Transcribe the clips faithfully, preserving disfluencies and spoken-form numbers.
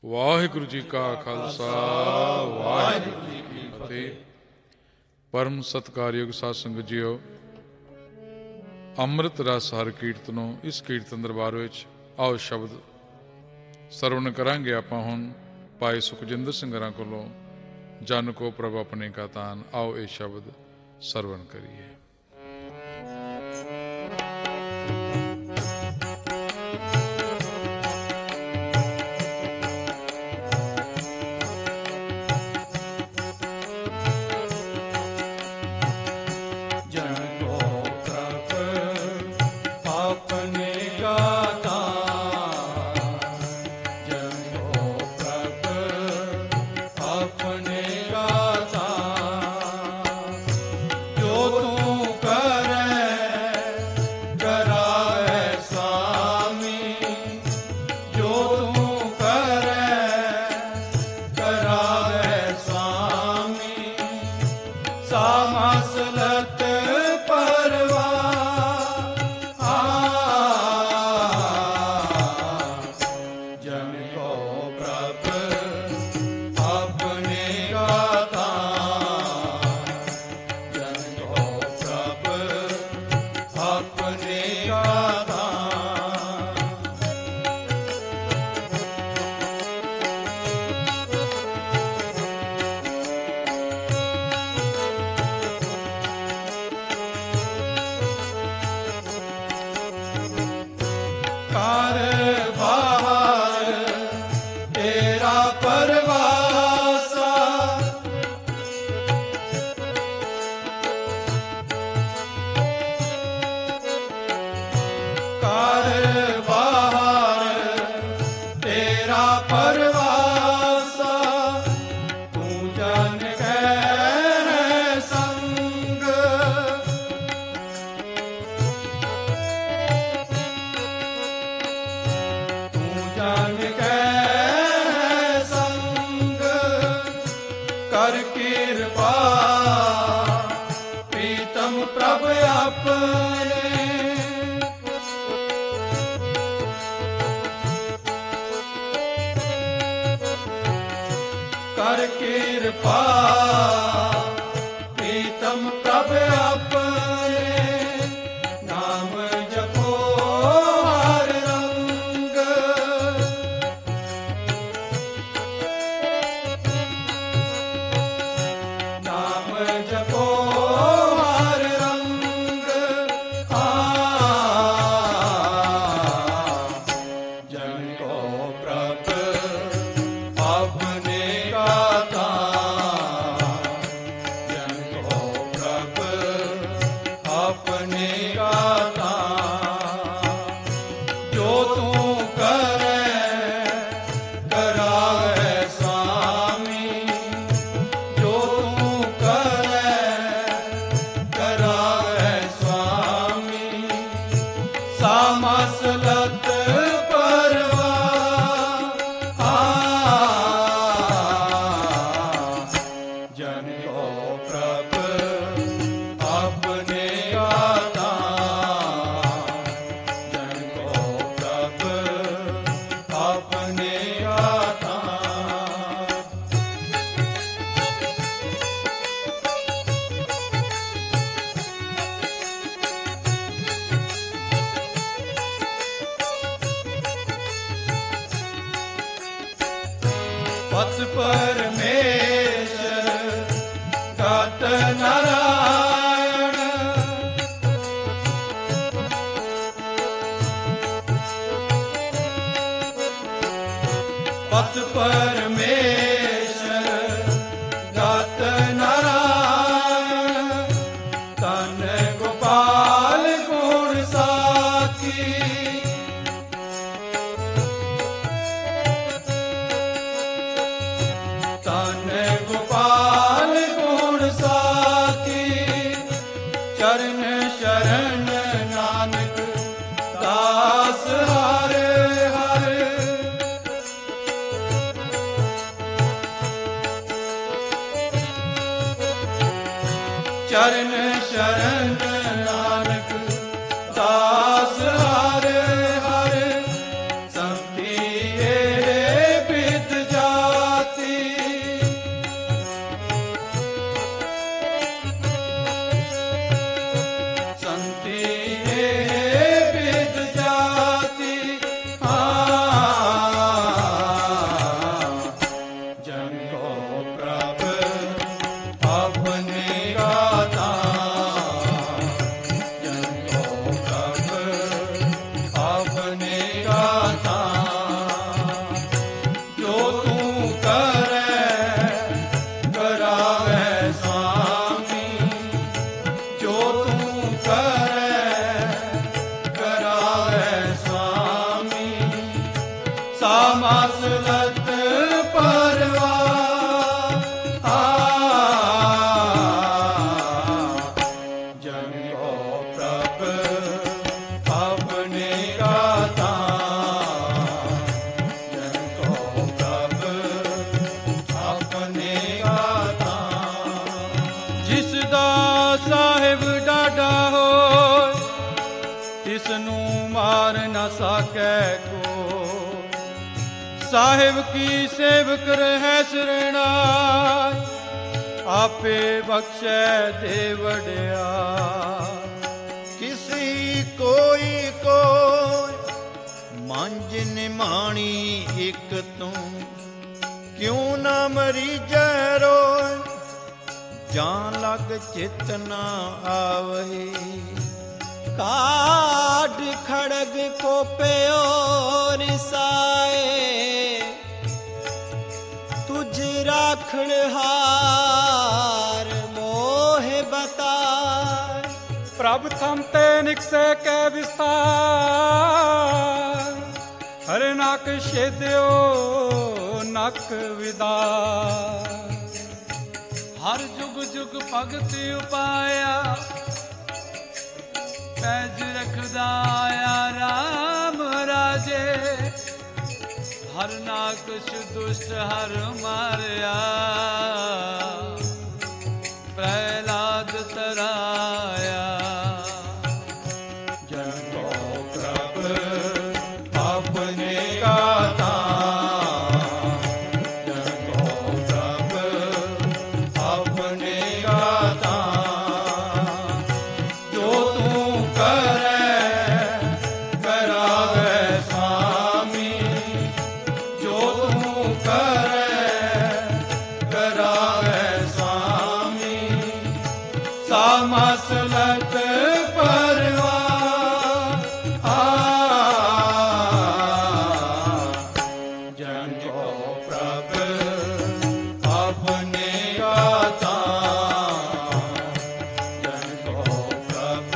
वाहिगुरु जी का खालसा वाहिगुरु जी की फतेह। परम सत्कारयोग साध संगत जीओ, अमृत रस हर कीर्तनों इस कीर्तन दरबार विच आओ शब्द सरवण करांगे। आपां हुण भाई सुखजिंदर सिंह हरां कोलों जन को प्रभ अपने का तान, आओ ये शब्द सरवण करिए। चरण शरण नानक दास हरे हरे संति विद ਜਿਸ ਨੂੰ ਮਾਰ ਨਾ ਸਕੈ ਕੋ। ਸਾਹਿਬ ਕੀ ਸੇਵਕ ਰਹਿ ਸਰਣਾਈ, ਆਪੇ ਬਖਸ਼ੈ ਦੇ ਵਡਿਆਈ। ਕਿਸੀ ਕੋਈ ਕੋਈ ਮੰਜ ਨਿਮਾਣੀ ਇਕ ਤੂੰ, ਕਿਉਂ ਨਾ ਮਰੀਜੈ ਰੋਇ, ਜਾਂ ਲਗ ਚਿਤ ਨਾ ਆਵਹੀ। ਕਾਢ ਖੜਗ ਕੋਪਿਓ ਨਿਸਾਏ, ਤੁਝ ਰਾਖਣ ਹਾਰ ਮੋਹਿ ਬਤਾਏ। ਪ੍ਰਭ ਥਮ ਤੇ ਨਿਕਸੈ ਕੈ ਵਿਸਤਾਰ, ਹਰ ਨਕ ਛੇਦਿਓ ਨਕ ਵਿਦਾਰ। ਹਰ ਜੁਗ ਜੁਗ ਭਗਤ ਉਪਾਇਆ, ਪੈਜ ਰਖਦਾ ਆਇਆ ਰਾਮ ਰਾਜੇ। ਹਰ ਨਾਕਸ਼ ਦੁਸ਼ਟ ਹਰ ਮਾਰਿਆ, ਪ੍ਰਹਿਲਾਦ ਤਰਾਇਆ। ਜਨ ਕੋ ਪ੍ਰਭ ਆਪਣੇ ਕਾ ਤਾਨ, ਜਨ ਕੋ ਪ੍ਰਭ ਆਪਣੇ ਕਾ ਤਾਨ। ਜੋ ਤੂੰ ਕਰੈ ਕਰਾਵੈ ਸਾਮੀ, ਜੋ ਤੂੰ ਕਰੈ ਕਰਾਵੈ ਸਾਮੀ। ਸਾ ਮਸਲਤ ਪਰਵਾਰ ਆ, ਜਨ ਕੋ ਪ੍ਰਭ ਆਪਣੇ ਕਾ ਤਾਨ, ਜਨ ਕੋ ਪ੍ਰਭ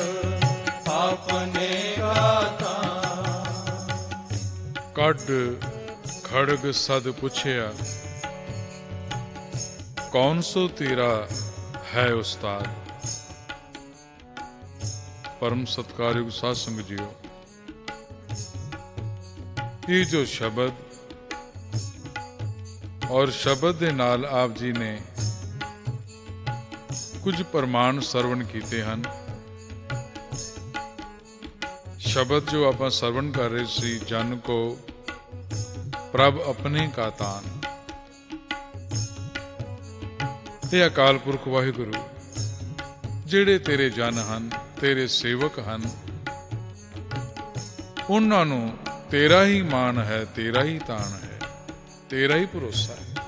ਆਪਣੇ ਕਾ ਤਾਨ। ਕੱਢ ਖੜਗ ਸਦ ਪੁੱਛਿਆ, ਕੌਣ ਸੋ ਤੇਰਾ ਹੈ ਉਸਤਾਦ। ਪਰਮ ਸਤਿਕਾਰਯੋਗ ਸਾਧ ਸੰਗਤ ਜੀਓ, ਇਹ ਜੋ ਸ਼ਬਦ ਔਰ ਸ਼ਬਦ ਦੇ ਨਾਲ ਆਪ ਜੀ ਨੇ ਕੁਝ ਪ੍ਰਮਾਣ ਸਰਵਣ ਕੀਤੇ ਹਨ। ਸ਼ਬਦ ਜੋ ਆਪਾਂ ਸਰਵਣ ਕਰ ਰਹੇ ਸੀ, ਜਨ ਕੋ ਪ੍ਰਭ ਆਪਣੇ ਕਾ ਤਾਨ। ਇਹ ਅਕਾਲ ਪੁਰਖ ਵਾਹਿਗੁਰੂ ਜਿਹੜੇ ਤੇਰੇ ਜਨ ਹਨ, ਤੇਰੇ ਸੇਵਕ ਹਨ, ਉਹਨਾਂ ਨੂੰ ਤੇਰਾ ਹੀ ਮਾਣ ਹੈ, ਤੇਰਾ ਹੀ ਤਾਣ ਹੈ, ਤੇਰਾ ਹੀ ਭਰੋਸਾ ਹੈ।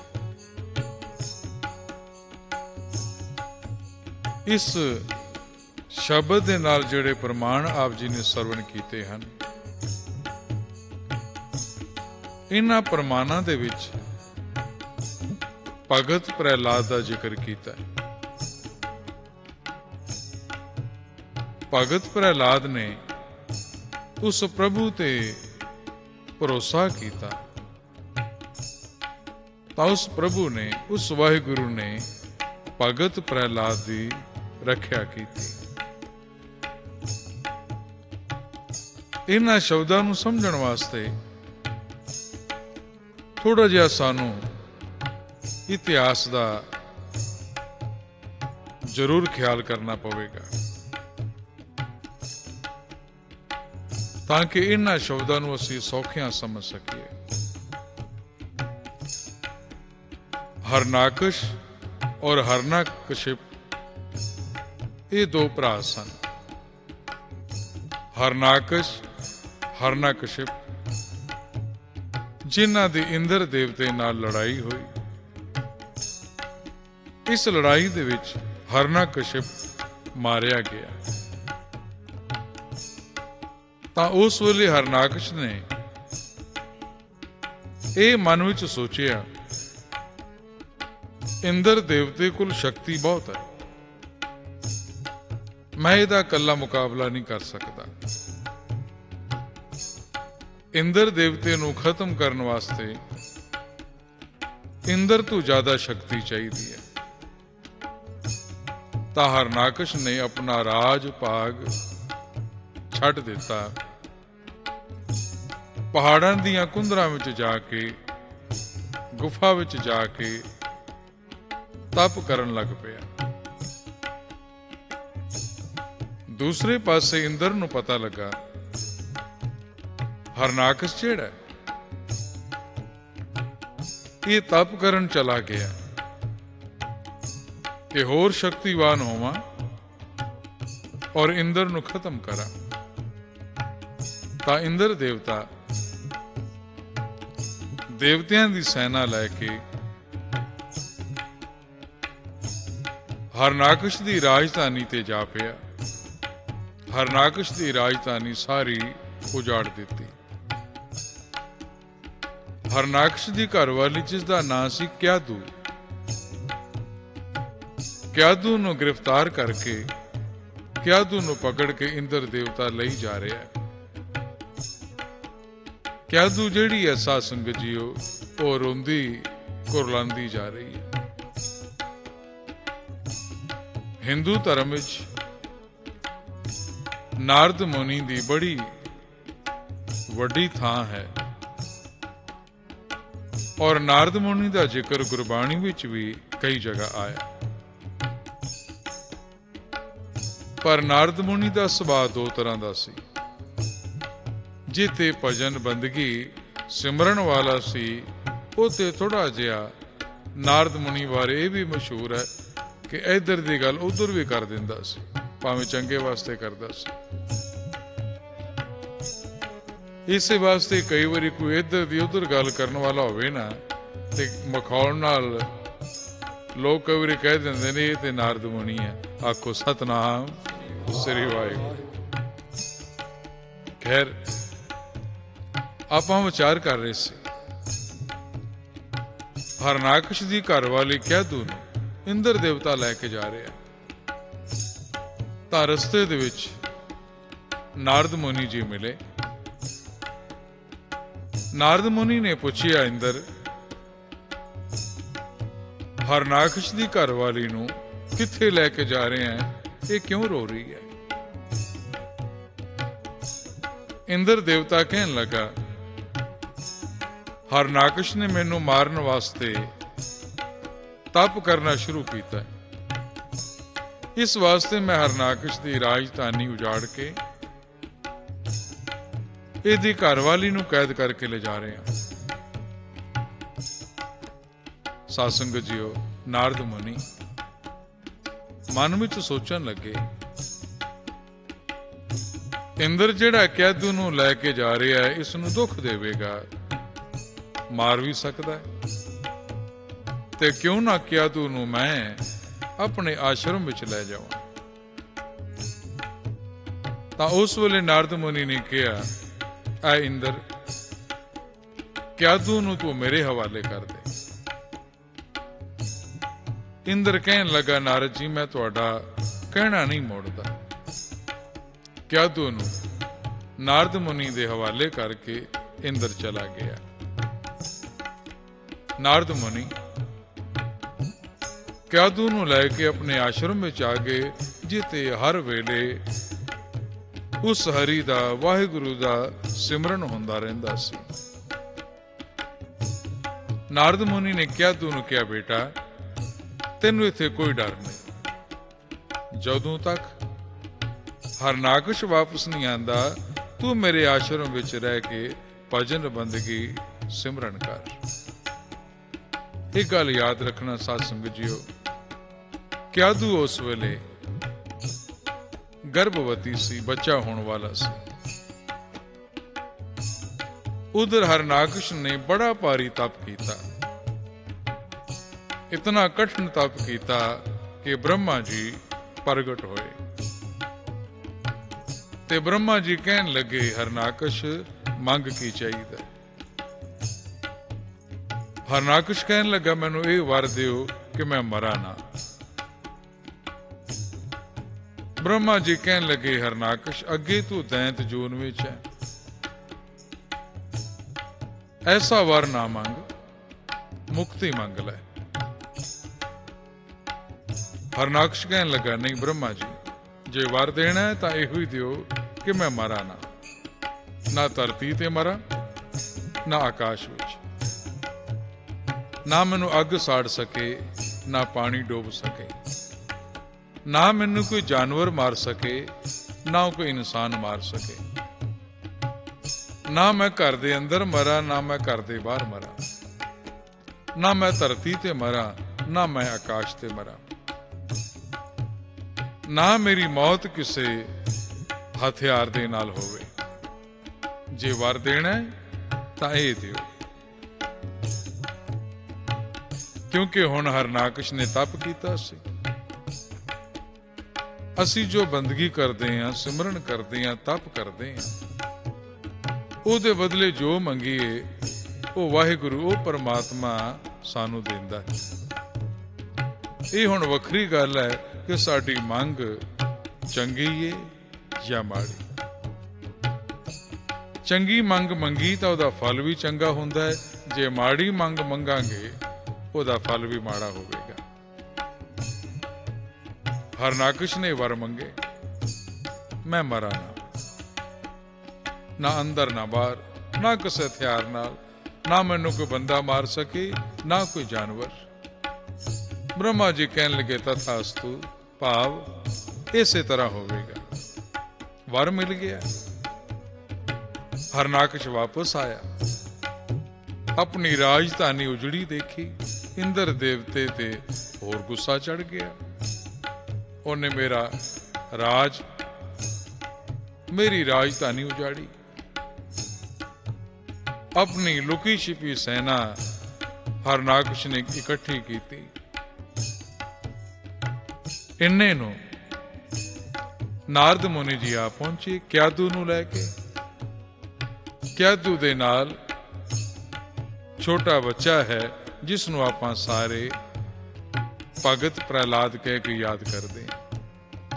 ਇਸ ਸ਼ਬਦ ਦੇ ਨਾਲ ਜਿਹੜੇ ਪ੍ਰਮਾਣ ਆਪ ਜੀ ਨੇ ਸਰਵਣ ਕੀਤੇ ਹਨ, ਇਹਨਾਂ ਪ੍ਰਮਾਣਾਂ ਦੇ ਵਿੱਚ ਭਗਤ ਪ੍ਰਹਿਲਾਦ ਦਾ ਜ਼ਿਕਰ ਕੀਤਾ ਹੈ। ਭਗਤ ਪ੍ਰਹਿਲਾਦ ਨੇ ਉਸ ਪ੍ਰਭੂ ਤੇ ਭਰੋਸਾ ਕੀਤਾ, ਤਾਂ ਉਸ ਪ੍ਰਭੂ ਨੇ, ਉਸ ਵਾਹਿਗੁਰੂ ਨੇ ਭਗਤ ਪ੍ਰਹਿਲਾਦ ਦੀ ਰੱਖਿਆ ਕੀਤੀ। ਇਹਨਾਂ ਸ਼ਬਦਾਂ ਨੂੰ ਸਮਝਣ ਵਾਸਤੇ ਥੋੜਾ ਜਿਹਾ ਸਾਨੂੰ ਇਤਿਹਾਸ ਦਾ ਜ਼ਰੂਰ ਖਿਆਲ ਕਰਨਾ ਪਵੇਗਾ, ਤਾਂ ਕਿ ਇਹਨਾਂ ਸ਼ਬਦਾਂ ਨੂੰ ਅਸੀਂ ਸੌਖਿਆਂ ਸਮਝ ਸਕੀਏ। ਹਰਨਾਕਸ਼ ਔਰ ਹਰਨਾਕਸ਼ਿਪ ਇਹ ਦੋ ਭਰਾ ਸਨ। ਹਰਨਾਕਸ਼, ਹਰਨਾਕਸ਼ਿਪ, ਜਿਨ੍ਹਾਂ ਦੀ ਇੰਦਰ ਦੇਵਤੇ ਨਾਲ ਲੜਾਈ ਹੋਈ। ਇਸ ਲੜਾਈ ਦੇ ਵਿੱਚ ਹਰਨਾਕਸ਼ਿਪ ਮਾਰਿਆ ਗਿਆ। ਤਾਂ ਉਸ ਵੇਲੇ ਹਰਨਾਕਸ਼ ਨੇ ਇਹ ਮਨ ਵਿੱਚ ਸੋਚਿਆ, ਇੰਦਰ ਦੇਵਤੇ ਕੋਲ ਸ਼ਕਤੀ ਬਹੁਤ ਹੈ, ਮੈਂ ਇਹਦਾ ਇਕੱਲਾ ਮੁਕਾਬਲਾ ਨਹੀਂ ਕਰ ਸਕਦਾ। ਇੰਦਰ ਦੇਵਤੇ ਨੂੰ ਖਤਮ ਕਰਨ ਵਾਸਤੇ ਇੰਦਰ ਤੋਂ ਜ਼ਿਆਦਾ ਸ਼ਕਤੀ ਚਾਹੀਦੀ ਹੈ। ਤਾਂ ਹਰਨਾਕਸ਼ ਨੇ ਆਪਣਾ ਰਾਜ ਭਾਗ ਛੱਡ ਦਿੱਤਾ, ਪਹਾੜਾਂ ਦੀਆਂ ਕੁੰਦਰਾਂ ਵਿੱਚ ਜਾ ਕੇ, ਗੁਫਾ ਵਿੱਚ ਜਾ ਕੇ ਤਪ ਕਰਨ ਲੱਗ ਪਿਆ। ਦੂਸਰੇ ਪਾਸੇ ਇੰਦਰ ਨੂੰ ਪਤਾ ਲੱਗਾ ਹਰਨਾਕਸ਼ ਜਿਹੜਾ ਇਹ ਤਪ ਕਰਨ ਚਲਾ ਗਿਆ ਕਿ ਹੋਰ ਸ਼ਕਤੀਵਾਨ ਹੋਵਾਂ ਔਰ ਇੰਦਰ ਨੂੰ ਖਤਮ ਕਰਾਂ। ਤਾਂ ਇੰਦਰ ਦੇਵਤਾ ਦੇਵਤਿਆਂ ਦੀ ਸੈਨਾ ਲੈ ਕੇ ਹਰਨਾਕਸ਼ ਦੀ ਰਾਜਧਾਨੀ ਤੇ ਜਾ ਪਿਆ। ਹਰਨਾਕਸ਼ ਦੀ ਰਾਜਧਾਨੀ ਸਾਰੀ ਉਜਾੜ ਦਿੱਤੀ। ਹਰਨਾਕਸ਼ ਦੀ ਘਰਵਾਲੀ, ਜਿਸ ਦਾ ਨਾਂ ਸੀ ਕਿਆਦੂ, ਕਿਆਦੂ ਨੂੰ ਗ੍ਰਿਫਤਾਰ ਕਰਕੇ ਕਿਆਦੂ ਨੂੰ ਪਕੜ ਕੇ ਇੰਦਰ ਦੇਵਤਾ ਲਈ ਜਾ ਰਿਹਾ ਹੈ। ਕਿਆਦੂ ਜਿਹੜੀ ਹੈ ਸਾਧ ਸੰਗਤ ਜੀਓ, ਉਹ ਰੋਂਦੀ ਕੁਰਲਾਉਂਦੀ ਜਾ ਰਹੀ ਹੈ। ਹਿੰਦੂ ਧਰਮ ਵਿੱਚ ਨਾਰਦ ਮੁਨੀ ਦੀ ਬੜੀ ਵੱਡੀ ਥਾਂ ਹੈ ਔਰ ਨਾਰਦ ਮੁਨੀ ਦਾ ਜ਼ਿਕਰ ਗੁਰਬਾਣੀ ਵਿੱਚ ਵੀ ਕਈ ਜਗ੍ਹਾ ਆਇਆ। ਪਰ ਨਾਰਦ ਮੁਨੀ ਦਾ ਸੁਭਾਅ ਦੋ ਤਰ੍ਹਾਂ ਦਾ ਸੀ। ਜੇ ਤੇ ਭਜਨ ਬੰਦਗੀ ਸਿਮਰਨ ਵਾਲਾ ਸੀ, ਉਹ ਤੇ ਥੋੜਾ ਜਿਹਾ ਨਾਰਦ ਮੁਨੀ ਬਾਰੇ ਇਹ ਵੀ ਮਸ਼ਹੂਰ ਹੈ ਕਿ ਇੱਧਰ ਦੀ ਗੱਲ ਉੱਧਰ ਵੀ ਕਰ ਦਿੰਦਾ ਸੀ, ਭਾਵੇਂ ਚੰਗੇ ਵਾਸਤੇ ਕਰਦਾ ਸੀ। ਇਸੇ ਵਾਸਤੇ ਕਈ ਵਾਰੀ ਕੋਈ ਇੱਧਰ ਦੀ ਉੱਧਰ ਗੱਲ ਕਰਨ ਵਾਲਾ ਹੋਵੇ ਨਾ, ਤੇ ਮਖੌਲ ਨਾਲ ਲੋਕ ਕਈ ਵਾਰੀ ਕਹਿ ਦਿੰਦੇ ਨੇ ਇਹ ਤੇ ਨਾਰਦ ਮੁਨੀ ਹੈ। ਆਖੋ ਸਤਨਾਮ ਸ੍ਰੀ ਵਾਹਿਗੁਰੂ। ਖੈਰ, ਆਪਾਂ ਵਿਚਾਰ ਕਰ ਰਹੇ ਸੀ ਹਰਨਾਕਸ਼ ਦੀ ਘਰਵਾਲੀ ਕਿਆਦੂ ਨੂੰ ਇੰਦਰ ਦੇਵਤਾ ਲੈ ਕੇ ਜਾ ਰਿਹਾ। ਤਾਂ ਰਸਤੇ ਦੇ ਵਿੱਚ ਨਾਰਦ ਮੁਨੀ ਜੀ ਮਿਲੇ। ਨਾਰਦ ਮੁਨੀ ਨੇ ਪੁੱਛਿਆ, ਇੰਦਰ, ਹਰਨਾਕਸ਼ ਦੀ ਘਰਵਾਲੀ ਨੂੰ ਕਿੱਥੇ ਲੈ ਕੇ ਜਾ ਰਹੇ ਹੈ? ਇਹ ਕਿਉਂ ਰੋ ਰਹੀ ਹੈ? ਇੰਦਰ ਦੇਵਤਾ ਕਹਿਣ ਲੱਗਾ, ਹਰਨਾਕਸ਼ ਨੇ ਮੈਨੂੰ ਮਾਰਨ ਵਾਸਤੇ ਤਪ ਕਰਨਾ ਸ਼ੁਰੂ ਕੀਤਾ। ਇਸ ਵਾਸਤੇ ਮੈਂ ਹਰਨਾਕਸ਼ ਦੀ ਰਾਜਧਾਨੀ ਉਜਾੜ ਕੇ ਇਹਦੀ ਘਰਵਾਲੀ ਨੂੰ ਕੈਦ ਕਰਕੇ ਲੈ ਜਾ ਰਹੇ ਹਾਂ। ਸਾਧ ਸੰਗਤ ਜੀਓ, ਨਾਰਦ ਮੁਨੀ ਮਨ ਵਿੱਚ ਸੋਚਣ ਲੱਗੇ, ਇੰਦਰ ਜਿਹੜਾ ਕਿਆਦੂ ਨੂੰ ਲੈ ਕੇ ਜਾ ਰਿਹਾ ਹੈ, ਇਸ ਨੂੰ ਦੁੱਖ ਦੇਵੇਗਾ, ਮਾਰ ਵੀ ਸਕਦਾ ਹੈ, ਤੇ ਕਿਉਂ ਨਾ ਕਿਆਦੂ ਨੂੰ ਮੈਂ ਆਪਣੇ ਆਸ਼ਰਮ ਵਿੱਚ ਲੈ ਜਾਵਾਂ। ਤਾਂ ਉਸ ਵੇਲੇ ਨਾਰਦ ਮੁਨੀ ਨੇ ਕਿਹਾ, ਐ ਇੰਦਰ, ਕਿਆਦੂ ਨੂੰ ਤੂੰ ਮੇਰੇ ਹਵਾਲੇ ਕਰ ਦੇ। ਇੰਦਰ ਕਹਿਣ ਲੱਗਾ, ਨਾਰਦ ਜੀ, ਮੈਂ ਤੁਹਾਡਾ ਕਹਿਣਾ ਨਹੀਂ ਮੋੜਦਾ। ਕਿਆਦੂ ਨੂੰ ਨਾਰਦ ਮੁਨੀ ਦੇ ਹਵਾਲੇ ਕਰਕੇ ਇੰਦਰ ਚਲਾ ਗਿਆ। ਨਾਰਦ ਮੁਨੀ ਕਿਆਦੂ ਨੂੰ ਲੈ ਕੇ ਆਪਣੇ ਆਸ਼ਰਮ ਵਿੱਚ ਆ ਗਏ, ਜਿੱਥੇ ਹਰ ਵੇਲੇ ਉਸ ਹਰੀ ਦਾ, ਵਾਹਿਗੁਰੂ ਦਾ ਸਿਮਰਨ ਹੁੰਦਾ ਰਹਿੰਦਾ ਸੀ। ਨਾਰਦ ਮੁਨੀ ਨੇ ਕਿਆਦੂ ਨੂੰ ਕਿਹਾ, ਬੇਟਾ, ਤੈਨੂੰ ਇੱਥੇ ਕੋਈ ਡਰ ਨਹੀਂ। ਜਦੋਂ ਤੱਕ ਹਰਨਾਕਸ਼ ਵਾਪਸ ਨਹੀਂ ਆਂਦਾ, ਤੂੰ ਮੇਰੇ ਆਸ਼ਰਮ ਵਿੱਚ ਰਹਿ ਕੇ ਭਜਨ ਬੰਦਗੀ ਸਿਮਰਨ ਕਰ। ਇਹ ਗੱਲ ਯਾਦ ਰੱਖਣਾ ਸਾਧ ਸੰਗਤ ਜੀਓ, ਕਿਆਦੂ ਉਸ ਵੇਲੇ ਗਰਭਵਤੀ ਸੀ, ਬੱਚਾ ਹੋਣ ਵਾਲਾ ਸੀ। ਉਧਰ ਹਰਨਾਕਸ਼ ਨੇ ਬੜਾ ਭਾਰੀ ਤਪ ਕੀਤਾ, ਇਤਨਾ ਕਠਿਨ ਤਪ ਕੀਤਾ ਕਿ ਬ੍ਰਹਮਾ ਜੀ ਪ੍ਰਗਟ ਹੋਏ। ਤੇ ਬ੍ਰਹਮਾ ਜੀ ਕਹਿਣ ਲੱਗੇ, ਹਰਨਾਕਸ਼, ਮੰਗ ਕੀ ਚਾਹੀਦਾ? ਹਰਨਾਕਸ਼ ਕਹਿਣ ਲੱਗਾ, ਮੈਨੂੰ ਇਹ ਵਰ ਦਿਓ ਕਿ ਮੈਂ ਮਰਾਂ ਨਾ। ਬ੍ਰਹਮਾ ਜੀ ਕਹਿਣ ਲੱਗੇ, ਹਰਨਾਕਸ਼, ਅੱਗੇ ਤੂੰ ਦੈਂਤ ਜੂਨ ਵਿੱਚ ਹੈ, ਐਸਾ ਵਰ ਨਾ ਮੰਗ, ਮੁਕਤੀ ਮੰਗ ਲੈ। ਹਰਨਾਕਸ਼ ਕਹਿਣ ਲੱਗਾ, ਨਹੀਂ ਬ੍ਰਹਮਾ ਜੀ, ਜੇ ਵਰ ਦੇਣਾ ਹੈ ਤਾਂ ਇਹੋ ਹੀ ਦਿਓ ਕਿ ਮੈਂ ਮਰਾਂ ਨਾ, ਨਾ ਧਰਤੀ ਤੇ ਮਰਾਂ, ਨਾ ਆਕਾਸ਼ ਵਿੱਚ, ਨਾ ਮੈਨੂੰ ਅੱਗ ਸਾੜ ਸਕੇ, ਨਾ ਪਾਣੀ ਡੋਬ ਸਕੇ, ਨਾ ਮੈਨੂੰ ਕੋਈ ਜਾਨਵਰ ਮਾਰ ਸਕੇ, ਨਾ ਕੋਈ ਇਨਸਾਨ ਮਾਰ ਸਕੇ। ਨਾ ਮੈਂ ਘਰ ਦੇ ਅੰਦਰ ਮਰਾਂ, ਨਾ ਮੈਂ ਘਰ ਦੇ ਬਾਹਰ ਮਰਾਂ, ਨਾ ਮੈਂ ਧਰਤੀ ਤੇ ਮਰਾਂ, ਨਾ ਮੈਂ ਆਕਾਸ਼ ਤੇ ਮਰਾਂ। ਨਾ ਮੇਰੀ ਮੌਤ ਕਿਸੇ ਹਥਿਆਰ ਦੇ ਨਾਲ ਹੋਵੇ। ਜੇ ਵਰ ਦੇਣਾ ਤਾਂ ਇਹ ਦਿਓ, ਕਿਉਂਕਿ ਹੁਣ ਹਰਨਾਕਸ਼ ਨੇ ਤਪ ਕੀਤਾ ਸੀ। ਅਸੀਂ ਜੋ ਬੰਦਗੀ ਕਰਦੇ ਹਾਂ, ਸਿਮਰਨ ਕਰਦੇ ਹਾਂ, ਤਪ ਕਰਦੇ ਹਾਂ, ਉਹਦੇ ਬਦਲੇ ਜੋ ਮੰਗੀਏ ਉਹ ਵਾਹਿਗੁਰੂ, ਉਹ ਪਰਮਾਤਮਾ ਸਾਨੂੰ ਦਿੰਦਾ ਹੈ। ਇਹ ਹੁਣ ਵੱਖਰੀ ਗੱਲ ਹੈ ਕਿ ਸਾਡੀ ਮੰਗ ਚੰਗੀ ਏ ਜਾਂ ਮਾੜੀ। ਚੰਗੀ ਮੰਗ ਮੰਗੀ ਤਾਂ ਉਹਦਾ ਫਲ ਵੀ ਚੰਗਾ ਹੁੰਦਾ ਹੈ, ਜੇ ਮਾੜੀ ਮੰਗ ਮੰਗਾਂਗੇ ਉਹਦਾ ਫਲ ਵੀ ਮਾੜਾ ਹੋਵੇਗਾ। ਹਰਨਾਕਸ਼ ਨੇ ਵਰ ਮੰਗੇ, ਮੈਂ ਮਰਾਂ ਨਾ, ਨਾ ਅੰਦਰ ਨਾ ਬਾਹਰ, ਨਾ ਕਿਸੇ ਹਥਿਆਰ ਨਾਲ, ਨਾ ਮੈਨੂੰ ਕੋਈ ਬੰਦਾ ਮਾਰ ਸਕੇ, ਨਾ ਕੋਈ ਜਾਨਵਰ। ਬ੍ਰਹਮਾ ਜੀ ਕਹਿਣ ਲੱਗੇ ਤਥਾਸਤੂ, ਭਾਵ ਇਸੇ ਤਰ੍ਹਾਂ ਹੋਵੇਗਾ। ਵਰ ਮਿਲ ਗਿਆ। ਹਰਨਾਕਸ਼ ਵਾਪਸ ਆਇਆ, ਆਪਣੀ ਰਾਜਧਾਨੀ ਉਜੜੀ ਦੇਖੀ। ਇੰਦਰ ਦੇਵਤੇ ਤੇ ਹੋਰ ਗੁੱਸਾ ਚੜ ਗਿਆ। ਉਹਨੇ ਮੇਰਾ ਰਾਜ, ਮੇਰੀ ਰਾਜਧਾਨੀ ਉਜਾੜੀ। ਆਪਣੀ ਲੁਕੀ ਛਿਪੀ ਸੈਨਾ ਹਰਨਾਕਸ਼ ਨੇ ਇਕੱਠੀ ਕੀਤੀ। ਇੰਨੇ ਨੂੰ ਨਾਰਦ ਮੁਨੀ ਜੀ ਆ ਪਹੁੰਚੇ ਕਿਆਦੂ ਨੂੰ ਲੈ ਕੇ। ਕਿਆਦੂ ਦੇ ਨਾਲ ਛੋਟਾ ਬੱਚਾ ਹੈ ਜਿਸ ਨੂੰ ਆਪਾਂ ਸਾਰੇ ਭਗਤ ਪ੍ਰਹਿਲਾਦ ਕਹਿ ਕੇ ਯਾਦ ਕਰਦੇ ਹਾਂ।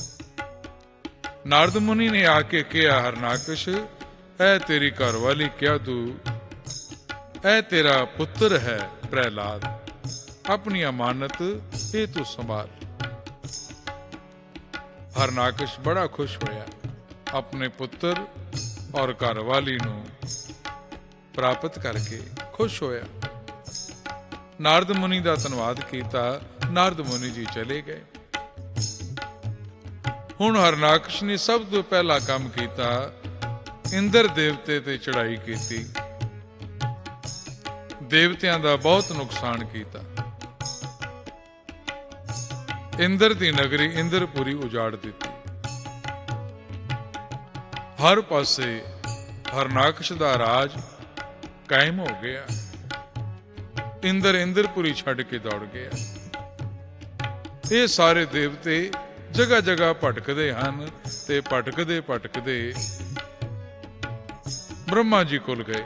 ਨਾਰਦ ਮੁਨੀ ਨੇ ਆ ਕੇ ਕਿਹਾ, ਹਰਨਾਕਸ਼, ਐ ਤੇਰੀ ਘਰਵਾਲੀ ਕਿਆਦੂ, ਐ ਤੇਰਾ ਪੁੱਤਰ ਹੈ ਪ੍ਰਹਿਲਾਦ, ਆਪਣੀ ਅਮਾਨਤ ਇਹ ਤੂੰ ਸੰਭਾਲ। ਹਰਨਾਕਸ਼ ਬੜਾ ਖੁਸ਼ ਹੋਇਆ, ਆਪਣੇ ਪੁੱਤਰ ਔਰ ਘਰਵਾਲੀ ਨੂੰ ਪ੍ਰਾਪਤ ਕਰਕੇ ਖੁਸ਼ ਹੋਇਆ। ਨਾਰਦ ਮੁਨੀ ਦਾ ਧੰਨਵਾਦ ਕੀਤਾ। ਨਾਰਦ ਮੁਨੀ ਜੀ ਚਲੇ ਗਏ। ਹੁਣ ਹਰਨਾਕਸ਼ ਨੇ ਸਭ ਤੋਂ ਪਹਿਲਾ ਕੰਮ ਕੀਤਾ, ਇੰਦਰ ਦੇਵਤੇ ਤੇ ਚੜਾਈ ਕੀਤੀ, ਦੇਵਤਿਆਂ ਦਾ ਬਹੁਤ ਨੁਕਸਾਨ ਕੀਤਾ। ਇੰਦਰ ਦੀ ਨਗਰੀ ਇੰਦਰਪੁਰੀ ਉਜਾੜ ਦਿੱਤੀ। ਹਰ ਪਾਸੇ ਹਰਨਾਕਸ਼ ਦਾ ਰਾਜ ਕਾਇਮ ਹੋ ਗਿਆ। ਇੰਦਰ ਇੰਦਰਪੁਰੀ ਛੱਡ ਕੇ ਦੌੜ ਗਿਆ। ਇਹ ਸਾਰੇ ਦੇਵਤੇ ਜਗ੍ਹਾ ਜਗ੍ਹਾ ਭਟਕਦੇ ਹਨ ਤੇ ਭਟਕਦੇ ਭਟਕਦੇ ਬ੍ਰਹਮਾ ਜੀ ਕੋਲ ਗਏ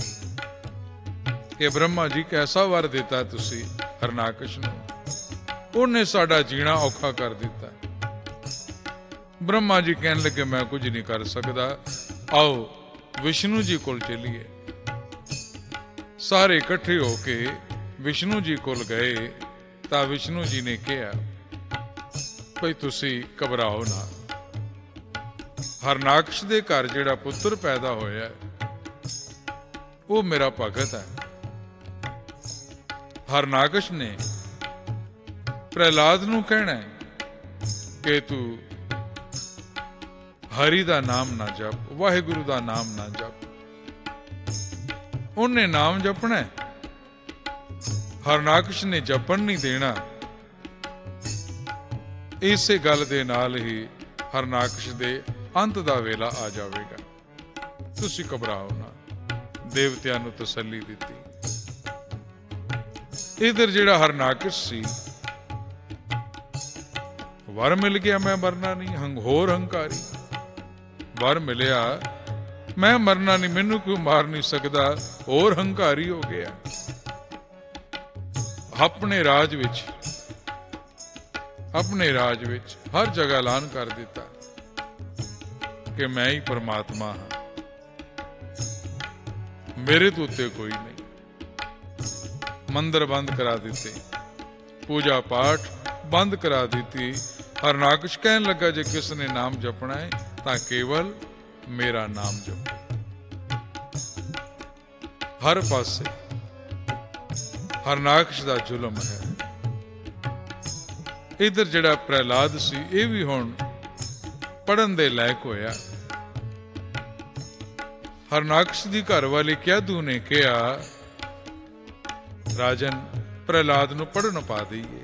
ਕਿ ਬ੍ਰਹਮਾ ਜੀ ਕੈਸਾ ਵਰ ਦਿੱਤਾ ਤੁਸੀਂ ਹਰਨਾਕਸ਼ ਨੂੰ, ਉਹਨੇ ਸਾਡਾ ਜੀਣਾ ਔਖਾ ਕਰ ਦਿੱਤਾ। ਬ੍ਰਹਮਾ ਜੀ ਕਹਿਣ ਲੱਗੇ, ਮੈਂ ਕੁਝ ਨਹੀਂ ਕਰ ਸਕਦਾ, ਆਓ ਵਿਸ਼ਨੂੰ ਜੀ ਕੋਲ ਚੱਲੀਏ। ਸਾਰੇ ਇਕੱਠੇ ਹੋ ਕੇ ਵਿਸ਼ਨੂੰ ਜੀ ਕੋਲ ਗਏ ਤਾਂ ਵਿਸ਼ਨੂੰ ਜੀ ਨੇ ਕਿਹਾ, ਭਈ ਤੁਸੀਂ ਘਬਰਾਓ ਨਾ, ਹਰਨਾਕਸ਼ ਦੇ ਘਰ ਜਿਹੜਾ ਪੁੱਤਰ ਪੈਦਾ ਹੋਇਆ ਉਹ ਮੇਰਾ ਭਗਤ ਹੈ। ਹਰਨਾਕਸ਼ ਨੇ ਪ੍ਰਹਿਲਾਦ ਨੂੰ ਕਹਿਣਾ ਕਿ ਤੂੰ ਹਰੀ ਦਾ ਨਾਮ ਨਾ ਜਪ, ਵਾਹਿਗੁਰੂ ਦਾ ਨਾਮ ਨਾ ਜਪ। ਉਹਨੇ ਨਾਮ ਜਪਣਾ, ਹਰਨਾਕਸ਼ ਨੇ ਜਪਣ ਨਹੀਂ ਦੇਣਾ। ਇਸੇ ਗੱਲ ਦੇ ਨਾਲ ਹੀ ਹਰਨਾਕਸ਼ ਦੇ ਅੰਤ ਦਾ ਵੇਲਾ ਆ ਜਾਵੇਗਾ। ਤੁਸੀਂ ਘਬਰਾਓ ਨਾ, ਦੇਵਤਿਆਂ ਨੂੰ ਤਸੱਲੀ ਦਿੱਤੀ। ਇਧਰ ਜਿਹੜਾ ਹਰਨਾਕਸ਼ ਸੀ, ਵਰ ਮਿਲ ਗਿਆ, ਮੈਂ ਮਰਨਾ ਨਹੀਂ, ਹੰਗ ਹੋਰ ਹੰਕਾਰੀ ਵਰ ਮਿਲਿਆ, ਮੈਂ ਮਰਨਾ ਨਹੀਂ, ਮੈਨੂੰ ਕੋਈ ਮਾਰ ਨਹੀਂ ਸਕਦਾ, ਹੋਰ ਹੰਕਾਰੀ ਹੋ ਗਿਆ। ਆਪਣੇ ਰਾਜ ਵਿੱਚ ਆਪਣੇ ਰਾਜ ਵਿੱਚ ਹਰ ਜਗ੍ਹਾ ਐਲਾਨ ਕਰ ਦਿੱਤਾ ਕਿ ਮੈਂ ਹੀ ਪਰਮਾਤਮਾ ਹਾਂ, ਮੇਰੇ ਤੋਂ ਉੱਤੇ ਕੋਈ ਨਹੀਂ। ਮੰਦਰ ਬੰਦ ਕਰਾ ਦਿੱਤੇ, ਪੂਜਾ ਪਾਠ ਬੰਦ ਕਰਾ ਦਿੱਤੀ। ਹਰਨਾਕਸ਼ ਕਹਿਣ ਲੱਗਾ, ਜੇ ਕਿਸ ਨੇ ਨਾਮ ਜਪਣਾ ਹੈ ਤਾਂ ਕੇਵਲ ਮੇਰਾ ਨਾਮ ਜਪੋ। ਹਰ ਪਾਸੇ ਹਰਨਾਕਸ਼ ਦਾ ਜ਼ੁਲਮ ਹੈ। ਇਧਰ ਜਿਹੜਾ ਪ੍ਰਹਿਲਾਦ ਸੀ, ਇਹ ਵੀ ਹੁਣ ਪੜ੍ਹਨ ਦੇ ਲਾਇਕ ਹੋਇਆ। ਹਰਨਾਕਸ਼ ਦੀ ਘਰ ਵਾਲੀ ਕਿਆਦੂ ਨੇ ਕਿਹਾ, ਰਾਜਨ ਪ੍ਰਹਿਲਾਦ ਨੂੰ ਪੜ੍ਹਨ ਪਾ ਦਈਏ।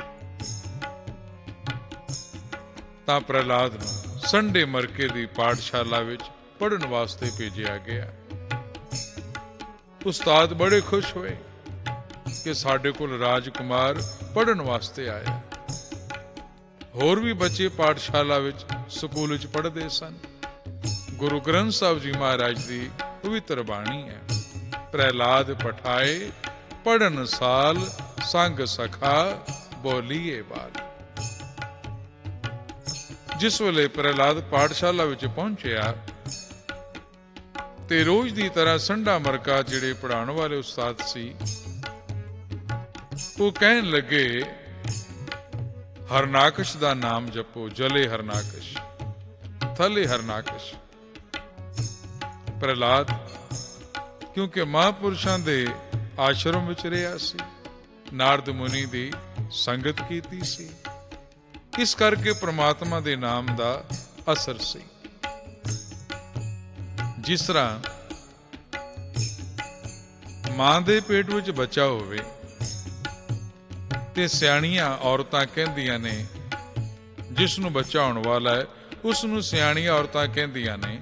ਤਾਂ ਪ੍ਰਹਿਲਾਦ ਨੂੰ ਸੰਡੇ ਮਰਕੇ ਦੀ ਪਾਠਸ਼ਾਲਾ ਵਿੱਚ ਪੜ੍ਹਨ ਵਾਸਤੇ ਭੇਜਿਆ ਗਿਆ। ਉਸਤਾਦ ਬੜੇ ਖੁਸ਼ ਹੋਏ ਕਿ ਸਾਡੇ ਕੋਲ ਰਾਜਕੁਮਾਰ ਪੜ੍ਹਨ ਵਾਸਤੇ ਆਇਆ। ਹੋਰ ਵੀ ਬੱਚੇ ਪਾਠਸ਼ਾਲਾ ਵਿੱਚ, ਸਕੂਲ ਵਿੱਚ ਪੜ੍ਹਦੇ ਸਨ। ਗੁਰੂ ਗ੍ਰੰਥ ਸਾਹਿਬ ਜੀ ਮਹਾਰਾਜ ਦੀ ਪਵਿੱਤਰ ਬਾਣੀ ਹੈ, ਪ੍ਰਹਿਲਾਦ ਪਠਾਏ ਪੜ੍ਹਨ ਸਾਲ, ਸੰਗ ਸਖਾ ਬੋਲੀਏ ਬਾਲ। ਜਿਸ ਵੇਲੇ ਪ੍ਰਹਿਲਾਦ ਪਾਠਸ਼ਾਲਾ ਵਿੱਚ ਪਹੁੰਚਿਆ ਤੇ ਰੋਜ਼ ਦੀ ਤਰ੍ਹਾਂ ਸੰਡਾ ਮਰਕਾ ਜਿਹੜੇ ਪੜ੍ਹਾਉਣ ਵਾਲੇ ਉਸਤਾਦ ਸੀ, ਉਹ ਕਹਿਣ ਲੱਗੇ, ਹਰਨਾਕਸ਼ ਦਾ ਨਾਮ ਜਪੋ, ਜਲੇ ਹਰਨਾਕਸ਼, ਥਲੇ ਹਰਨਾਕਸ਼। ਪ੍ਰਹਿਲਾਦ ਕਿਉਂਕਿ ਮਹਾਂਪੁਰਸ਼ਾਂ ਦੇ ਆਸ਼ਰਮ ਵਿੱਚ ਰਿਹਾ ਸੀ, ਨਾਰਦ ਮੁਨੀ ਦੀ ਸੰਗਤ ਕੀਤੀ ਸੀ, ਇਸ ਕਰਕੇ ਪ੍ਰਮਾਤਮਾ ਦੇ ਨਾਮ ਦਾ ਅਸਰ ਸੀ। ਜਿਸ ਤਰ੍ਹਾਂ ਮਾਂ ਦੇ ਪੇਟ ਵਿੱਚ ਬੱਚਾ ਹੋਵੇ ਤੇ ਸਿਆਣੀਆਂ ਔਰਤਾਂ ਕਹਿੰਦੀਆਂ ਨੇ, ਜਿਸ ਨੂੰ ਬੱਚਾ ਹੋਣ ਵਾਲਾ ਹੈ ਉਸ ਨੂੰ ਸਿਆਣੀਆਂ ਔਰਤਾਂ ਕਹਿੰਦੀਆਂ ਨੇ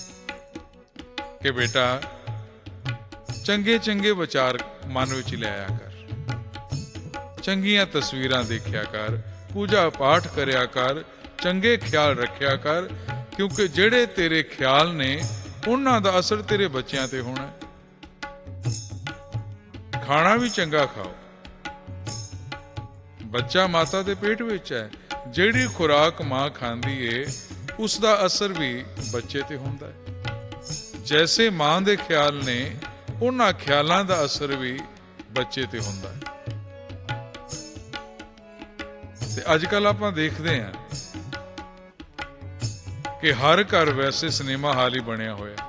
ਕਿ ਬੇਟਾ ਚੰਗੇ ਚੰਗੇ ਵਿਚਾਰ ਮਨ ਵਿੱਚ ਲਿਆਇਆ ਕਰ, ਚੰਗੀਆਂ ਤਸਵੀਰਾਂ ਦੇਖਿਆ ਕਰ, ਪੂਜਾ ਪਾਠ ਕਰਿਆ ਕਰ, ਚੰਗੇ ਖਿਆਲ ਰੱਖਿਆ ਕਰ, ਕਿਉਂਕਿ ਜਿਹੜੇ ਤੇਰੇ ਖਿਆਲ ਨੇ ਉਹਨਾਂ ਦਾ ਅਸਰ ਤੇਰੇ ਬੱਚਿਆਂ ਤੇ ਹੋਣਾ। ਖਾਣਾ ਵੀ ਚੰਗਾ ਖਾਓ, ਬੱਚਾ ਮਾਤਾ ਦੇ ਪੇਟ ਵਿੱਚ ਹੈ, ਜਿਹੜੀ ਖੁਰਾਕ ਮਾਂ ਖਾਂਦੀ ਏ ਉਸ ਦਾ ਅਸਰ ਵੀ ਬੱਚੇ ਤੇ ਹੁੰਦਾ ਹੈ। ਜੈਸੇ ਮਾਂ ਦੇ ਖਿਆਲ ਨੇ, ਉਹਨਾਂ ਖਿਆਲਾਂ ਦਾ ਅਸਰ ਵੀ ਬੱਚੇ ਤੇ ਹੁੰਦਾ ਹੈ। ਤੇ ਅੱਜ ਕੱਲ ਆਪਾਂ ਦੇਖਦੇ ਹਾਂ ਕਿ ਹਰ ਘਰ ਵੈਸੇ ਸਿਨੇਮਾ ਹਾਲ ਹੀ ਬਣਿਆ ਹੋਇਆ,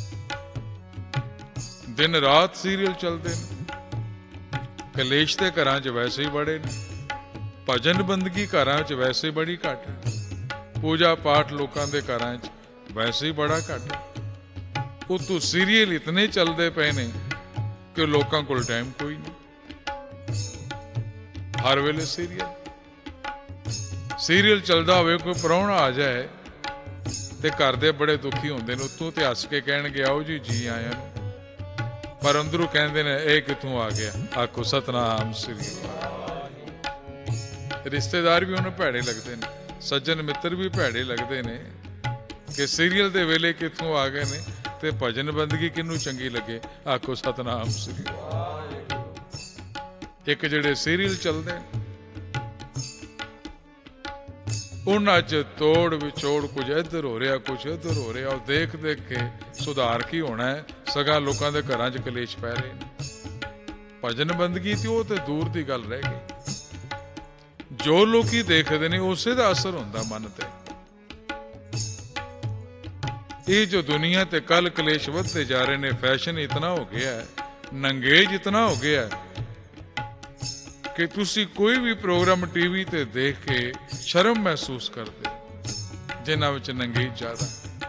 ਦਿਨ ਰਾਤ ਸੀਰੀਅਲ ਚੱਲਦੇ ਨੇ, ਕਲੇਸ਼ ਤੇ ਘਰਾਂ 'ਚ ਵੈਸੇ ਹੀ ਬੜੇ ਨੇ, ਭਜਨ ਬੰਦਗੀ ਘਰਾਂ 'ਚ ਵੈਸੇ ਬੜੀ ਘੱਟ ਹੈ, ਪੂਜਾ ਪਾਠ ਲੋਕਾਂ ਦੇ ਘਰਾਂ 'ਚ ਵੈਸੇ ਹੀ ਬੜਾ ਘੱਟ ਹੈ। ਉਤੋਂ ਸੀਰੀਅਲ ਇਤਨੇ ਚੱਲਦੇ ਪਏ ਨੇ ਕਿ ਲੋਕਾਂ ਕੋਲ ਟਾਈਮ ਕੋਈ ਨਹੀਂ, ਹਰ ਵੇਲੇ ਸੀਰੀਅਲ ਸੀਰੀਅਲ ਚੱਲਦਾ ਹੋਵੇ, ਕੋਈ ਪ੍ਰਾਹੁਣਾ ਆ ਜਾਏ ਤੇ ਘਰ ਦੇ ਬੜੇ ਦੁਖੀ ਹੁੰਦੇ ਨੇ, ਉਤੋਂ ਤੇ ਹੱਸ ਕੇ ਕਹਿਣਗੇ ਆਓ ਜੀ ਜੀ ਆਇਆਂ ਨੂੰ, ਪਰ ਅੰਦਰੋਂ ਕਹਿੰਦੇ ਨੇ ਇਹ ਕਿੱਥੋਂ ਆ ਗਿਆ, ਆਖੋ ਸਤਨਾਮ ਸ੍ਰੀ ਵਾਹਿਗੁਰੂ। ਰਿਸ਼ਤੇਦਾਰ ਵੀ ਉਹਨੂੰ ਭੈੜੇ ਲੱਗਦੇ ਨੇ, ਸੱਜਣ ਮਿੱਤਰ ਵੀ ਭੈੜੇ ਲੱਗਦੇ ਨੇ ਕਿ ਸੀਰੀਅਲ ਦੇ ਵੇਲੇ ਕਿੱਥੋਂ ਆ ਗਏ ਨੇ, ਤੇ ਭਜਨ ਬੰਦਗੀ ਕਿਹਨੂੰ ਚੰਗੀ ਲੱਗੇ, ਆਖੋ ਸਤਨਾਮ ਸ੍ਰੀ ਵਾਹਿਗੁਰੂ। ਇੱਕ ਜਿਹੜੇ ਸੀਰੀਅਲ ਚੱਲਦੇ ਨੇ ਉਹਨਾਂ 'ਚ ਤੋੜ ਵਿਚੋੜ, ਕੁਝ ਇੱਧਰ ਹੋ ਰਿਹਾ ਕੁਝ ਇੱਧਰ ਹੋ ਰਿਹਾ, ਉਹ ਦੇਖ ਦੇਖ ਕੇ ਸੁਧਾਰ ਕੀ ਹੋਣਾ ਹੈ, ਸਗੋਂ ਲੋਕਾਂ ਦੇ ਘਰਾਂ 'ਚ ਕਲੇਸ਼ ਪੈ ਰਹੇ ਨੇ। ਭਜਨ ਬੰਦਗੀ ਤੇ ਉਹ ਤੇ ਦੂਰ ਦੀ ਗੱਲ ਰਹਿ ਗਈ, ਜੋ ਲੋਕੀ ਦੇਖਦੇ ਨੇ ਉਸੇ ਦਾ ਅਸਰ ਹੁੰਦਾ ਮਨ ਤੇ। ਇਹ ਜੋ ਦੁਨੀਆ ਤੇ ਕੱਲ ਕਲੇਸ਼ ਵੱਧਦੇ ਜਾ ਰਹੇ ਨੇ, ਫੈਸ਼ਨ ਇਤਨਾ ਹੋ ਗਿਆ ਹੈ, ਨੰਗੇਜ ਇਤਨਾ ਹੋ ਗਿਆ ਹੈ ਕਿ ਤੁਸੀਂ ਕੋਈ ਵੀ ਪ੍ਰੋਗਰਾਮ ਟੀਵੀ ਤੇ ਦੇਖ ਕੇ ਸ਼ਰਮ ਮਹਿਸੂਸ ਕਰਦੇ, ਜਿਨ੍ਹਾਂ ਵਿੱਚ ਨੰਗੇਜ ਜ਼ਿਆਦਾ।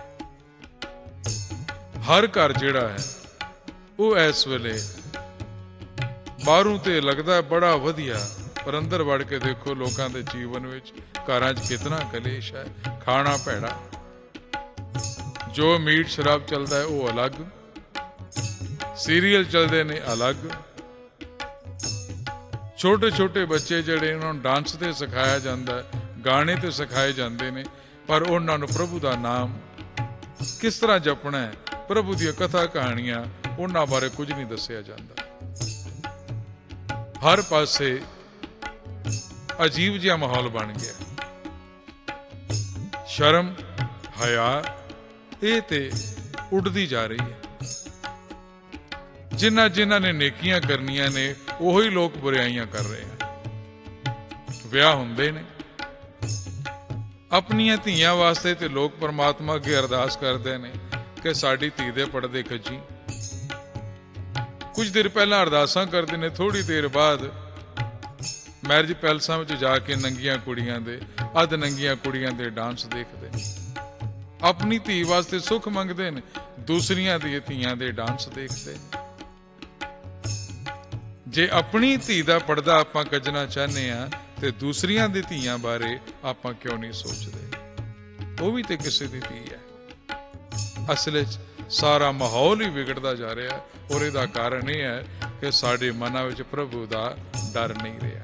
ਹਰ ਘਰ ਜਿਹੜਾ ਹੈ ਉਹ ਇਸ ਵੇਲੇ ਬਾਹਰੋਂ ਤੇ ਲੱਗਦਾ ਬੜਾ ਵਧੀਆ, ਪਰ ਅੰਦਰ ਵੜ ਕੇ ਦੇਖੋ ਲੋਕਾਂ ਦੇ ਜੀਵਨ ਵਿੱਚ, ਘਰਾਂ 'ਚ ਕਿਤਨਾ ਕਲੇਸ਼ ਹੈ, ਖਾਣਾ ਭੈੜਾ, ਜੋ ਮੀਟ ਸ਼ਰਾਬ ਚੱਲਦਾ ਹੈ ਉਹ ਅਲੱਗ, ਸੀਰੀਅਲ ਚੱਲਦੇ ਨੇ ਅਲੱਗ। ਛੋਟੇ ਛੋਟੇ ਬੱਚੇ ਜਿਹੜੇ ਉਹਨਾਂ ਨੂੰ ਡਾਂਸ ਤੇ ਸਿਖਾਇਆ ਜਾਂਦਾ, ਗਾਣੇ ਤੇ ਸਿਖਾਏ ਜਾਂਦੇ ਨੇ, ਪਰ ਉਹਨਾਂ ਨੂੰ ਪ੍ਰਭੂ ਦਾ ਨਾਮ ਕਿਸ ਤਰ੍ਹਾਂ ਜਪਣਾ ਹੈ, ਪ੍ਰਭੂ ਦੀਆਂ ਕਥਾ ਕਹਾਣੀਆਂ, ਉਹਨਾਂ ਬਾਰੇ ਕੁਝ ਨਹੀਂ ਦੱਸਿਆ ਜਾਂਦਾ। ਹਰ ਪਾਸੇ ਅਜੀਬ ਜਿਹਾ ਮਾਹੌਲ ਬਣ ਗਿਆ, ਸ਼ਰਮ ਹਯਾ ਇਹ ਤੇ ਉੱਡਦੀ ਜਾ ਰਹੀ ਹੈ। ਜਿਨ੍ਹਾਂ ਜਿਨ੍ਹਾਂ ਨੇ ਨੇਕੀਆਂ ਕਰਨੀਆਂ ਨੇ ਉਹੀ ਲੋਕ ਬੁਰਾਈਆਂ ਕਰ ਰਹੇ ਆ। ਵਿਆਹ ਹੁੰਦੇ ਨੇ ਆਪਣੀਆਂ ਧੀਆਂ ਵਾਸਤੇ ਤੇ ਲੋਕ ਪਰਮਾਤਮਾ ਅੱਗੇ ਅਰਦਾਸ ਕਰਦੇ ਨੇ ਕਿ ਸਾਡੀ ਧੀ ਦੇ ਪਰਦੇ ਖਿੱਚੀ। ਕੁਝ ਦਿਨ ਪਹਿਲਾਂ ਅਰਦਾਸਾਂ ਕਰਦੇ ਨੇ, ਥੋੜੀ ਦੇਰ ਬਾਅਦ ਮੈਰਿਜ ਪੈਲਸਾਂ ਵਿੱਚ ਜਾ ਕੇ ਨੰਗੀਆਂ ਕੁੜੀਆਂ ਦੇ, ਅੱਧ ਨੰਗੀਆਂ ਕੁੜੀਆਂ ਦੇ ਡਾਂਸ ਦੇਖਦੇ ਨੇ। ਆਪਣੀ ਧੀ ਵਾਸਤੇ ਸੁੱਖ ਮੰਗਦੇ ਨੇ, ਦੂਸਰੀਆਂ ਦੀਆਂ ਧੀਆਂ ਦੇ ਡਾਂਸ ਦੇਖਦੇ। ਜੇ ਆਪਣੀ ਧੀ ਦਾ ਪਰਦਾ ਆਪਾਂ ਕੱਜਣਾ ਚਾਹੁੰਦੇ ਆ ਤੇ ਦੂਸਰੀਆਂ ਦੀ ਧੀਆਂ ਬਾਰੇ ਆਪਾਂ ਕਿਉਂ ਨਹੀਂ ਸੋਚਦੇ? ਉਹ ਵੀ ਤੇ ਕਿਸੇ ਦੀ ਧੀ ਹੈ। ਅਸਲ ਵਿੱਚ ਸਾਰਾ ਮਾਹੌਲ ਹੀ ਵਿਗੜਦਾ ਜਾ ਰਿਹਾ, ਔਰ ਇਹਦਾ ਕਾਰਨ ਇਹ ਹੈ ਕਿ ਸਾਡੇ ਮਨਾਂ ਵਿੱਚ ਪ੍ਰਭੂ ਦਾ ਡਰ ਨਹੀਂ ਰਿਹਾ।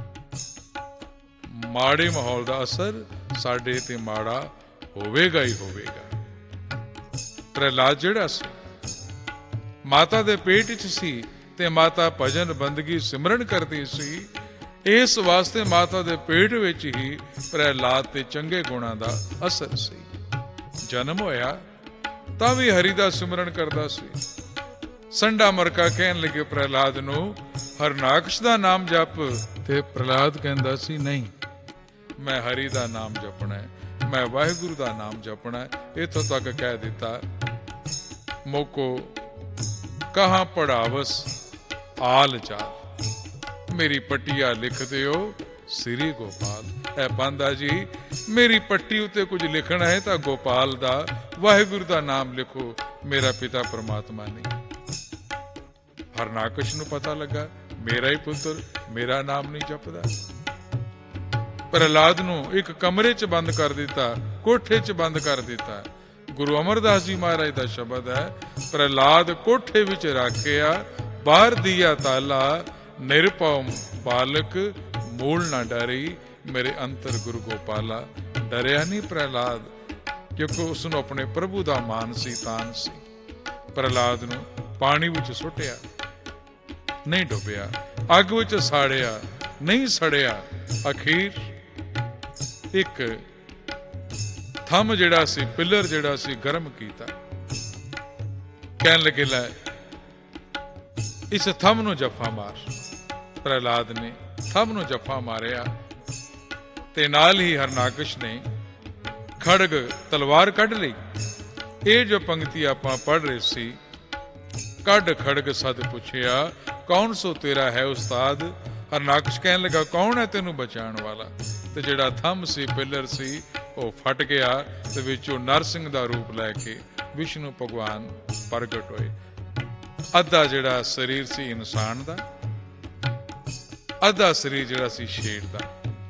ਮਾੜੇ ਮਾਹੌਲ ਦਾ ਅਸਰ ਸਾਡੇ ਤੇ ਮਾੜਾ ਹੋਵੇਗਾ ਹੀ ਹੋਵੇਗਾ। ਪ੍ਰਹਿਲਾਦ ਜਿਹੜਾ ਸੀ ਮਾਤਾ ਦੇ ਪੇਟ ਵਿੱਚ ਸੀ ਤੇ ਮਾਤਾ ਭਜਨ ਬੰਦਗੀ ਸਿਮਰਨ ਕਰਦੀ ਸੀ, ਇਸ ਵਾਸਤੇ ਮਾਤਾ ਦੇ ਪੇਟ ਵਿੱਚ ਹੀ ਪ੍ਰਹਿਲਾਦ ਤੇ ਚੰਗੇ ਗੁਣਾਂ ਦਾ ਅਸਰ ਸੀ। ਜਨਮ ਹੋਇਆ ਤਾਂ ਵੀ ਹਰੀ ਦਾ ਸਿਮਰਨ ਕਰਦਾ ਸੀ। ਸੰਡਾ ਮਰਕਾ ਕਹਿਣ ਲੱਗੇ ਪ੍ਰਹਿਲਾਦ ਨੂੰ, ਹਰਨਾਕਸ਼ ਦਾ ਨਾਮ ਜਪ, ਤੇ ਪ੍ਰਹਿਲਾਦ ਕਹਿੰਦਾ ਸੀ ਨਹੀਂ, ਮੈਂ ਹਰੀ ਦਾ ਨਾਮ ਜਪਣਾ ਹੈ, ਮੈਂ ਵਾਹਿਗੁਰੂ ਦਾ ਨਾਮ ਜਪਣਾ ਹੈ। ਇੱਥੋਂ ਤੱਕ ਕਹਿ ਦਿੱਤਾ, ਮੋਕੋ ਕਹਾਂ ਪੜਾਵਸ ਆਲ ਚਾਲ, ਮੇਰੀ ਪੱਟੀਆ ਲਿਖ ਦਿਓ ਸ੍ਰੀ ਗੋਪਾਲ। ਇਹ ਪਾਂਦਾ ਜੀ, ਮੇਰੀ ਪੱਟੀ ਉੱਤੇ ਕੁਝ ਲਿਖਣਾ ਹੈ ਤਾਂ ਗੋਪਾਲ ਦਾ, ਵਾਹਿਗੁਰੂ ਦਾ ਨਾਮ ਲਿਖੋ, ਮੇਰਾ ਪਿਤਾ ਪਰਮਾਤਮਾ ਨਹੀਂ। ਹਰਨਾਕਸ਼ ਨੂੰ ਪਤਾ ਲੱਗਾ ਮੇਰਾ ਹੀ ਪੁੱਤਰ ਮੇਰਾ ਨਾਮ ਨਹੀਂ ਜਪਦਾ। ਪ੍ਰਹਿਲਾਦ ਨੂੰ ਇੱਕ ਕਮਰੇ 'ਚ ਬੰਦ ਕਰ ਦਿੱਤਾ, ਕੋਠੇ 'ਚ ਬੰਦ ਕਰ ਦਿੱਤਾ। ਗੁਰੂ ਅਮਰਦਾਸ ਜੀ ਮਹਾਰਾਜ ਦਾ ਸ਼ਬਦ ਹੈ, ਪ੍ਰਹਿਲਾਦ ਕੋਠੇ ਵਿੱਚ ਰੱਖਿਆ, ਬਾਹਰ ਦੀਆ ਤਾਲਾ, ਨਿਰਭਉ ਬਾਲਕ ਮੂਲ ਨਾ ਡਰੀ, ਮੇਰੇ ਅੰਤਰ ਗੁਰੂ ਗੋਪਾਲਾ। ਡਰਿਆ ਨਹੀਂ ਪ੍ਰਹਿਲਾਦ, ਕਿਉਂਕਿ ਉਸ ਨੂੰ ਆਪਣੇ ਪ੍ਰਭੂ ਦਾ ਮਾਨ ਸੀ, ਤਾਨ ਸੀ। ਪ੍ਰਹਿਲਾਦ ਨੂੰ ਪਾਣੀ ਵਿੱਚ ਸੁੱਟਿਆ, ਨਹੀਂ ਡੁੱਬਿਆ। ਅੱਗ ਵਿੱਚ ਸਾੜਿਆ, ਨਹੀਂ ਸੜਿਆ। ਅਖੀਰ ਇੱਕ ਥੰਮ ਜਿਹੜਾ ਸੀ, ਪਿੱਲਰ ਜਿਹੜਾ ਸੀ, ਗਰਮ ਕੀਤਾ। ਕਹਿਣ ਲੱਗੇ, ਲੈ ਇਸ ਥੰਮ ਨੂੰ ਜੱਫਾ ਮਾਰ। ਪ੍ਰਹਿਲਾਦ ਨੇ ਥੰਮ ਨੂੰ ਜੱਫਾ ਮਾਰਿਆ ਤੇ ਨਾਲ ਹੀ ਹਰਨਾਕਸ਼ ਨੇ ਖੜਗ ਤਲਵਾਰ ਕੱਢ ਲਈ। ਇਹ ਜੋ ਪੰਕਤੀ ਆਪਾਂ ਪੜ੍ਹ ਰਹੇ ਸੀ, ਕੱਢ ਖੜਗ ਸਦ ਪੁੱਛਿਆ, ਕੌਣ ਸੋ ਤੇਰਾ ਹੈ ਉਸਤਾਦ। ਹਰਨਾਕਸ਼ ਕਹਿਣ ਲੱਗਾ, ਕੌਣ ਹੈ ਤੈਨੂੰ ਬਚਾਉਣ ਵਾਲਾ। ਤੇ ਜਿਹੜਾ ਥੰਮ ਸੀ, ਪਿੱਲਰ ਸੀ, ਉਹ ਫਟ ਗਿਆ ਤੇ ਵਿੱਚੋਂ ਨਰਸਿੰਘ ਦਾ ਰੂਪ ਲੈ ਕੇ ਵਿਸ਼ਨੂੰ ਭਗਵਾਨ ਪ੍ਰਗਟ ਹੋਏ। ਅੱਧਾ ਜਿਹੜਾ ਸਰੀਰ ਸੀ ਇਨਸਾਨ ਦਾ, ਅੱਧਾ ਸਰੀਰ ਜਿਹੜਾ ਸੀ ਸ਼ੇਰ ਦਾ।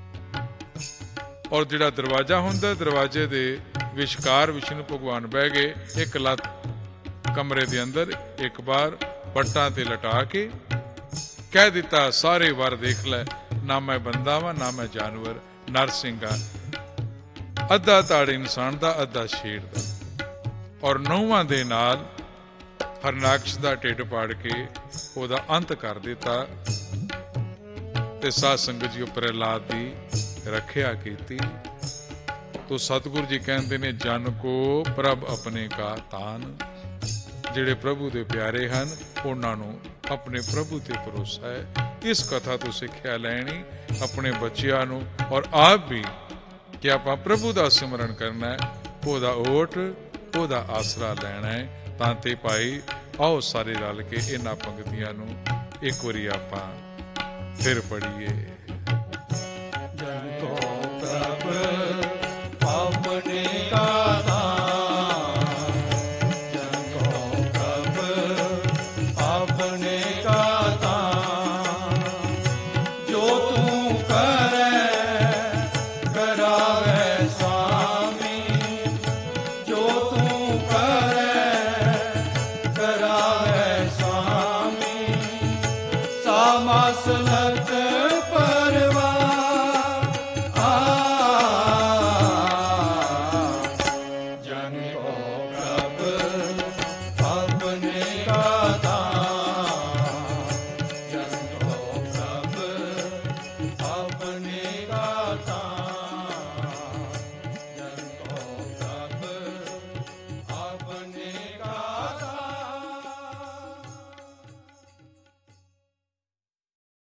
ਔਰ ਜਿਹੜਾ ਦਰਵਾਜ਼ਾ ਹੁੰਦਾ, ਦਰਵਾਜ਼ੇ ਦੇ ਵਿਚਕਾਰ ਵਿਸ਼ਨੂੰ ਭਗਵਾਨ ਬਹਿ ਗਏ। ਇੱਕ ਲੱਤ ਕਮਰੇ ਦੇ ਅੰਦਰ, ਇੱਕ ਬਾਰ ਪੱਟਾਂ ਤੇ ਲਟਾ ਕੇ ਕਹਿ ਦਿੱਤਾ, ਸਾਰੇ ਵਾਰ ਦੇਖ ਲੈ, ਨਾ ਮੈਂ ਬੰਦਾ ਵਾਂ ਨਾ ਮੈਂ ਜਾਨਵਰ, ਨਰਸਿੰਘਾ। ਅੱਧਾ ਧੜ ਇਨਸਾਨ ਦਾ, ਅੱਧਾ ਸ਼ੇਰ ਦਾ। ਔਰ ਨਹੁੰਆਂ ਦੇ ਨਾਲ ਹਰਨਾਕਸ਼ ਦਾ ਢਿੱਡ ਪਾੜ ਕੇ ਉਹਦਾ ਅੰਤ ਕਰ ਦਿੱਤਾ। ਤੇ ਸਾਧ ਸੰਗਤ ਜੀ, ਪ੍ਰਹਿਲਾਦ ਦੀ ਰੱਖਿਆ ਕੀਤੀ। ਤੋ ਸਤਿਗੁਰੂ ਜੀ ਕਹਿੰਦੇ ਨੇ, ਜਨ ਕੋ ਪ੍ਰਭ ਆਪਣੇ ਕਾ ਤਾਨ। ਜਿਹੜੇ ਪ੍ਰਭੂ ਦੇ ਪਿਆਰੇ ਹਨ, ਉਹਨਾਂ ਨੂੰ ਆਪਣੇ ਪ੍ਰਭੂ ਤੇ ਭਰੋਸਾ ਹੈ। ਇਸ ਕਥਾ ਤੋਂ ਸਿੱਖਿਆ ਲੈਣੀ ਆਪਣੇ ਬੱਚਿਆਂ ਨੂੰ ਔਰ ਆਪ ਵੀ, ਕਿ ਆਪਾਂ ਪ੍ਰਭੂ ਦਾ ਸਿਮਰਨ ਕਰਨਾ ਹੈ, ਉਹਦਾ ਓਟ, ਉਹਦਾ ਆਸਰਾ ਲੈਣਾ ਹੈ। ਤਾਂ ਤੇ ਭਾਈ, ਆਓ ਸਾਰੇ ਰਲ ਕੇ ਇਹਨਾਂ ਪੰਕਤੀਆਂ ਨੂੰ ਇੱਕ ਵਾਰੀ ਆਪਾਂ ਫਿਰ ਪੜੀਏ। ਜਨ ਕੋ